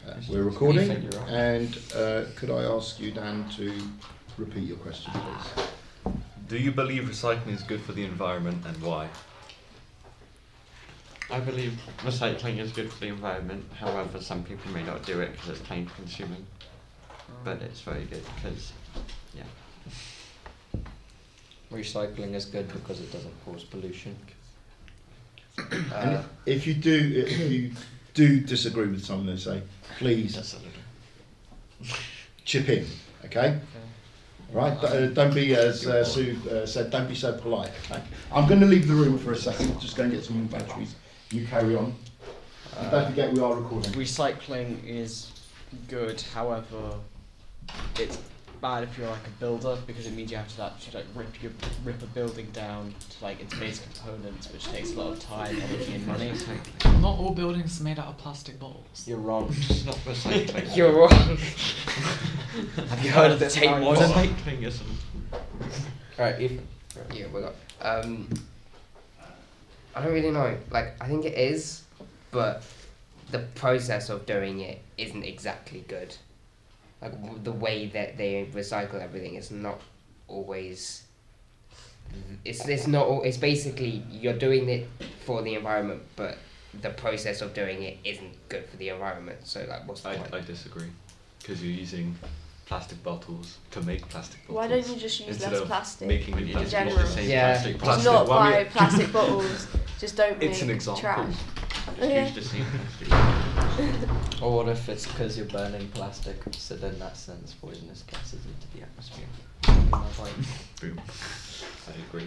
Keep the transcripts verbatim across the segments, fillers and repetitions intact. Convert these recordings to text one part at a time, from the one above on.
Uh, we're recording, and uh, could I ask you, Dan, to repeat your question, please? Do you believe recycling is good for the environment, and why? I believe recycling is good for the environment, however some people may not do it because it's time consuming, but it's very good because, yeah. Recycling is good because it doesn't cause pollution. And Uh, if you do, if you do disagree with someone, and say, please just a little. chip in, okay? Right, uh, don't be, as uh, Sue uh, said, don't be so polite, okay? I'm going to leave the room for a second, just go and get some more batteries. You carry on. And don't forget we are recording. Recycling is good, however, it's bad if you're like a builder because it means you have to actually like rip your rip a building down to like its base components, which takes a lot of time, energy, and money. Not all buildings are made out of plastic bottles. You're wrong. It's not recycling. You're wrong. Have you heard of the Tate Modern? Recycling isn't. Right, Ethan. Yeah, we got. Um, I don't really know. Like, I think it is, but the process of doing it isn't exactly good. Like w- the way that they recycle everything is not always. It's it's not. al- It's basically you're doing it for the environment, but the process of doing it isn't good for the environment. So like, what's the I, point? I disagree, because you're using plastic bottles to make plastic bottles. Why don't you just use instead less of plastic? making in the plastic general? bottles the same Yeah. plastic. Just plastic. not Well, I buy mean- plastic bottles. Just don't make It's an example. trash. Just Okay. use the same plastic. Or what if it's because you're burning plastic, so then that sends poisonous gases into the atmosphere? Boom. I agree.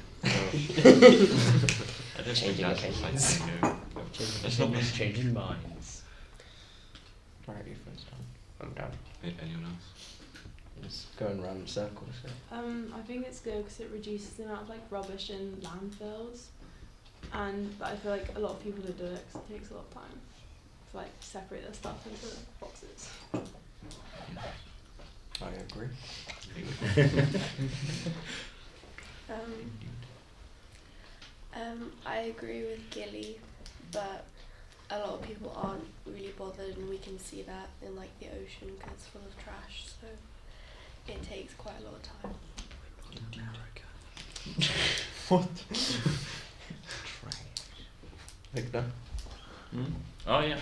I just think Changing that's opinions. recycling, no. It's not Changing, changing minds. Right, Ethan's done. I'm done. A- Anyone else? It's going round in circles. So. Um, I think it's good because it reduces the amount of like rubbish in landfills, and but I feel like a lot of people don't do it 'cause it takes a lot of time to like separate their stuff into boxes. I agree. Um, um, I agree with Gilly, but a lot of people aren't really bothered, and we can see that in like the ocean because it's full of trash. So it takes quite a lot of time. What? Victor? Hmm? Oh yeah.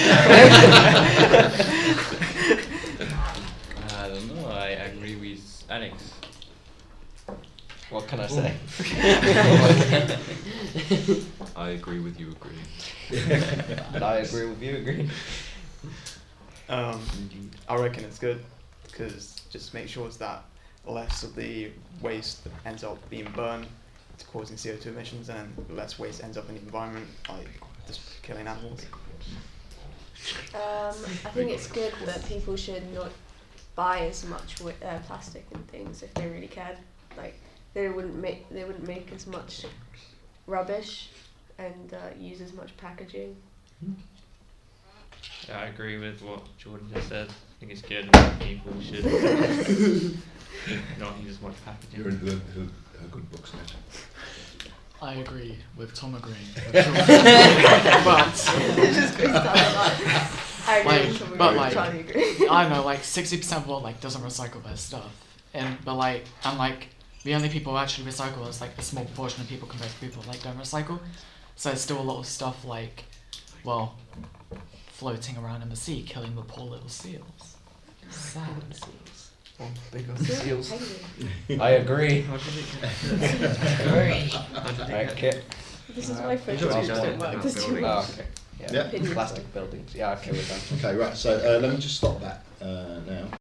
I don't know. I agree with Alex. What can I say? I agree with you. Agree. And I agree with you, agree. Um, I reckon it's good because just make sure that less of the waste ends up being burned, to causing C O two emissions, and less waste ends up in the environment, like just killing animals. Um, I think it's good that people should not buy as much wi- uh, plastic and things if they really cared. Like they wouldn't make they wouldn't make as much rubbish and uh, use as much packaging. Yeah, I agree with what Jordan just said. I think it's good and people should not use as much packaging. You're in her, her, her good books now. I agree with Tom agreeing. with Jordan. But It just goes down the line. I agree Like, with someone but who like, Charlie agree. I don't know, like sixty percent of what like doesn't recycle their stuff, and but like and like the only people who actually recycle is like a small proportion of people compared to people who, like don't recycle. So there's still a lot of stuff like, well, floating around in the sea, killing the poor little seals. Sad. Oh, big on seals. Penguin. I agree. How did it Agree. How did it Right, get- Kit. This is Uh, my you favourite. just Don't did work that this too building. Oh, much. okay. Yeah. Yeah. Opinions. Plastic buildings. Yeah, okay, we're done. Okay, right, so uh, let me just stop that uh, now.